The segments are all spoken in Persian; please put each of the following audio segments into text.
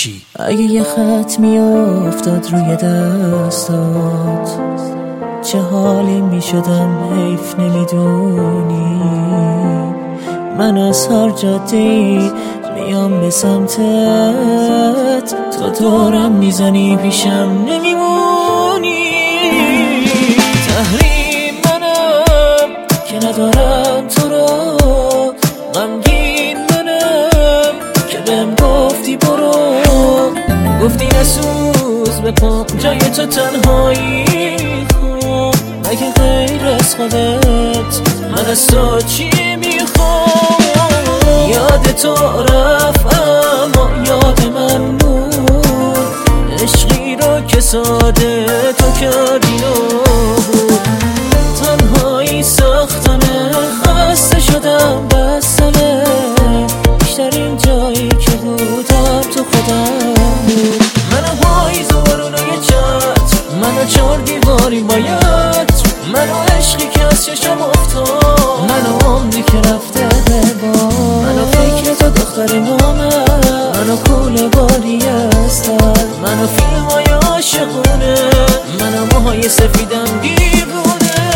چی؟ اگه یه خط میافتاد روی دستات چه حالی میشدم حیف نمیدونی. من از هر جاده‌ای میام به سمتت، تا دورم میزنی پیشم نمیمونی. تحریم منم که ندارم تو رو، غمگین منم که بهم گفتی برو. گفتی نسوز بپام جای تو تنهایی خوب، مگه غیر از خودت من از تو چی میخوام؟ یاد تو رفت اما یاد من بود، عشقی رو که ساده تو کردی نبود. تنهایی ساختمه، خسته شدم بسمه، بیشترین جایی که بودم تو خودم بود. منو پاییز و بارونای چتر، منو 4 دیواری باید، منو عشقی که از چشم افتاد، منو عمری که رفته به باد، منو فکر تو دختر نامه، منو کوله باری استر، منو فیلمای عاشقونه، منو موهای سفیدم دیوونه.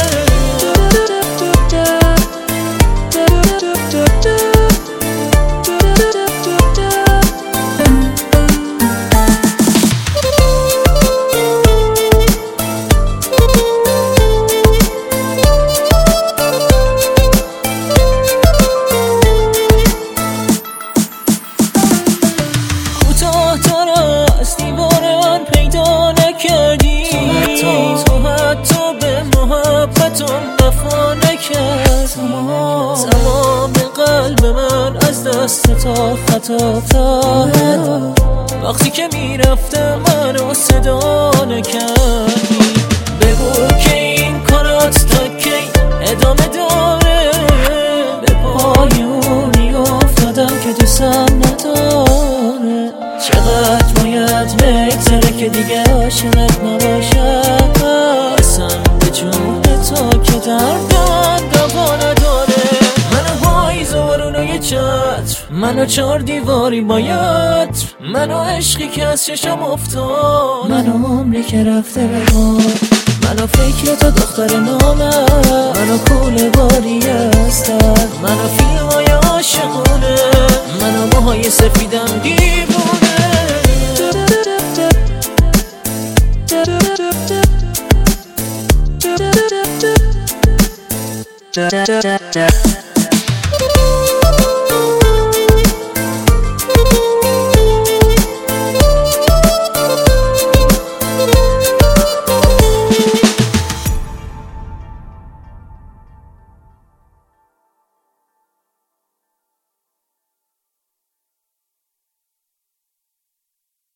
از دیوار من پیدا نکردی، تو حتی به محبتم وفا نکردی. تمام قلب من از دست تا خطا افتاد، وقتی که میرفتم منو صدا نکردی. بگو که این کارات تا کی ادامه داره، به پایونی افتادم که دوستم نداره. چقدر باید بگذره که دیگه عاشقت نباشم، اصلا به جون تو که دردم دوا نداره. منو پاییز و بارونای چتر، منو 4 دیواری باید، منو عشقی که از چشم افتاد، منو عمری که رفته به باد، منو فکر تو دختر نامه، منو کوله باری استر، منو فیلمای عاشقونه، منو موهای سفیدم دیوونه.